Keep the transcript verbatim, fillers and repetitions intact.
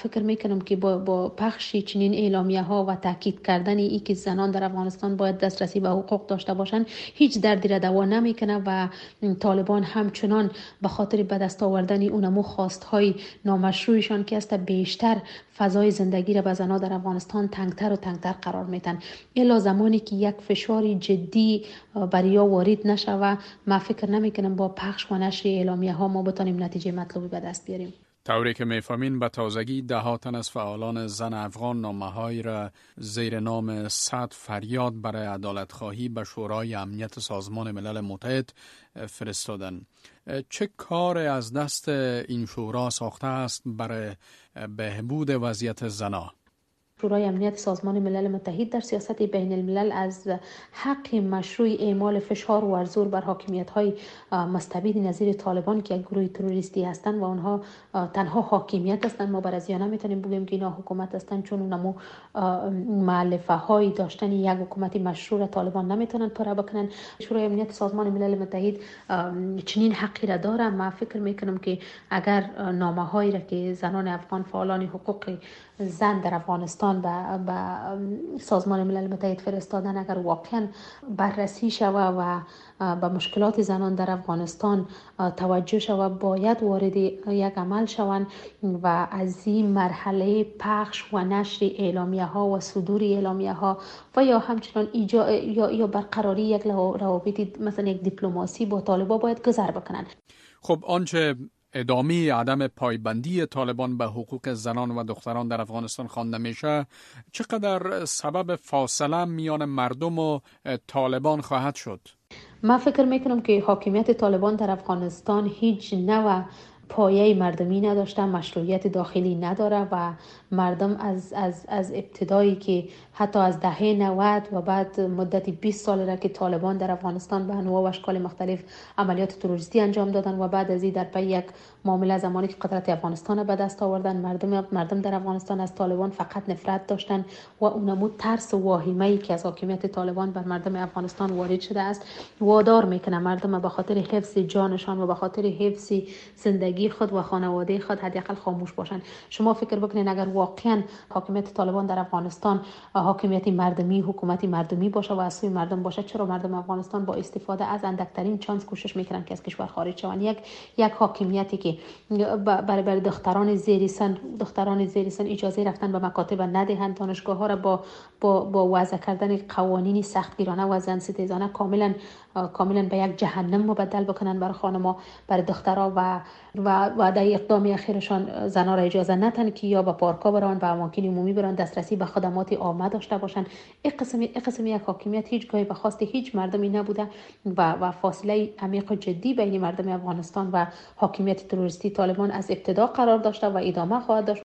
فکر میکنم که با با پخش چنین اعلامیه ها و تاکید کردن ای که زنان در افغانستان باید دسترسی به حقوق داشته باشند هیچ دردی را دوا نمیکنه و طالبان همچنان به خاطر به دست آوردن اونمو خواستهای نامشروعشان که است بیشتر فضای زندگی را به زنان در افغانستان تنگتر و تنگتر قرار میدن. الا زمانی که یک فشار جدی برای وارد نشه و ما فکر نمیکنم با پخش و نشر اعلامیه ها ما بتونیم نتیجه مطلوبی به دست بیاریم. طوری که میفهمین به تازگی ده ها تن از فعالان زن افغان نامه‌هایی را زیر نام صد فریاد برای عدالت خواهی به شورای امنیت سازمان ملل متحد فرستادن. چه کار از دست این شورا ساخته است برای بهبود وضعیت زنان؟ شورای امنیت سازمان ملل متحد در سیاست بین الملل از حق مشروع اعمال فشار و زور بر حاکمیت‌های مستبد نظیر طالبان که یک گروه تروریستی هستند و آنها تنها حاکمیت هستند، ما برازیا نمیتونیم بگیم که اینا حکومت هستند، چون اونمو مؤلفه های داشتن یک حکومت مشروع طالبان نمیتونن پره بکنن. شورای امنیت سازمان ملل متحد چنین حقی را داره. ما فکر میکنم که اگر نامه هایی را که زنان افغان فعالان حقوق زن در افغانستان به به سازمان ملل متحد فرستادن اگر واقعا بررسی شود و به مشکلات زنان در افغانستان توجه شود، باید وارد یک عمل شوند و از این مرحله پخش و نشر اعلامیه ها و صدور اعلامیه ها و یا همچنان ایجا یا یا برقراری یک روابط مثلا یک دیپلماسی با طالبان باید گذر بکنند. خب آنچه ادامه عدم پایبندی طالبان به حقوق زنان و دختران در افغانستان خوانده میشه، چقدر سبب فاصله میان مردم و طالبان خواهد شد؟ من فکر میکنم که حاکمیت طالبان در افغانستان هیچ نوع پایه مردمی نداشته، مشروعیت داخلی نداره و مردم از از از ابتدایی که حتی از دهه نود و بعد مدت بیست سال را که طالبان در افغانستان به انواع و اشکال مختلف عملیات تروریستی انجام دادن و بعد از این در پی یک معامله زمانی که قدرت افغانستان به دست آوردن، مردم مردم در افغانستان از طالبان فقط نفرت داشتن و اونمو ترس و واهمه‌ای که از حاکمیت طالبان بر مردم افغانستان وارد شده است وادار میکنه مردم به خاطر حفظ جانشان و به خاطر حفظ زندگی خود و خانواده خود حداقل خاموش باشند. شما فکر بکنید اگر واقعا حاکمیت طالبان در افغانستان حاکمیت مردمی، حکومت مردمی باشه و از سوی مردم باشه، چرا مردم افغانستان با استفاده از اندکترین چانس کوشش میکنن که از کشور خارج شوند؟ یک یک حاکمیتی که برای برای دختران زیر سن دختران زیر سن اجازه رفتن به مکاتب ندهند، دانشگاه ها را با با با وضع کردن قوانین سختگیرانه و زن ستیزانه کاملا کاملا به یک جهنم مبدل بکنن برای خانم‌ها، برای دخترها و و و در اقدام اخیرشان زنها را اجازه ندن که یا به پارک‌ها برن، به اماکن عمومی برن، دسترسی به خدمات عامه داشته باشند. این قسم این قسم یک حاکمیت هیچ گاهی به خواست هیچ مردمی نبوده و و فاصله عمیق و جدی بین مردم افغانستان و حاکمیت تروریستی طالبان از ابتدا قرار داشته و ادامه خواهد داشت.